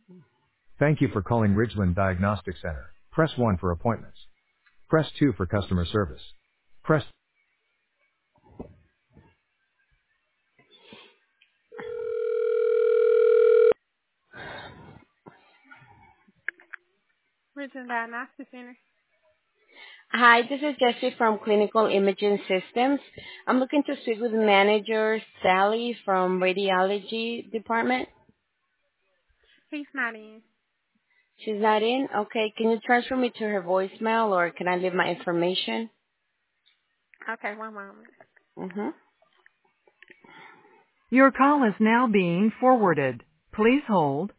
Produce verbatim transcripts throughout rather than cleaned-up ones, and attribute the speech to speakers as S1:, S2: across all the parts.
S1: Thank you for calling Ridgeland Diagnostic Center. Press one for appointments. Press two for customer service. Press Ridgeland Diagnostic Center.
S2: Hi, this is Jessie from Clinical Imaging Systems. I'm looking to speak with manager Sally from Radiology Department.
S1: He's not in.
S2: She's not in? Okay, can you transfer me to her voicemail or can I leave my information?
S1: Okay, one moment.
S2: Mm-hmm.
S3: Your call is now being forwarded. Please hold.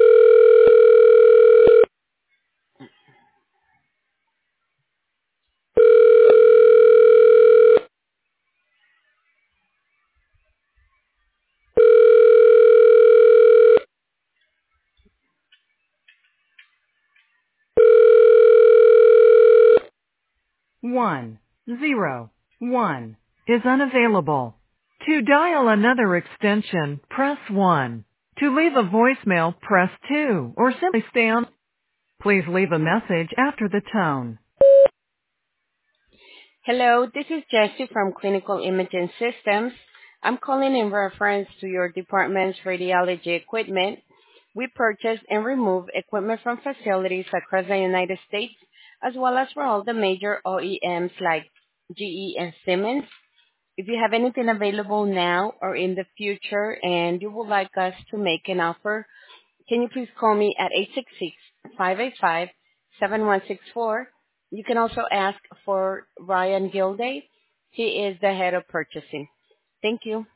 S3: One zero one is unavailable. To dial another extension, press one. To leave a voicemail, press two, or simply stay on. Please leave a message after the tone.
S2: Hello, this is Jessie from Clinical Imaging Systems. I'm calling in reference to your department's radiology equipment. We purchase and remove equipment from facilities across the United States, as well as for all the major O E Ms like G E and Siemens. If you have anything available now or in the future and you would like us to make an offer, can you please call me at eight six six, five eight five, seven one six four? You can also ask for Ryan Gilday. He is the head of purchasing. Thank you.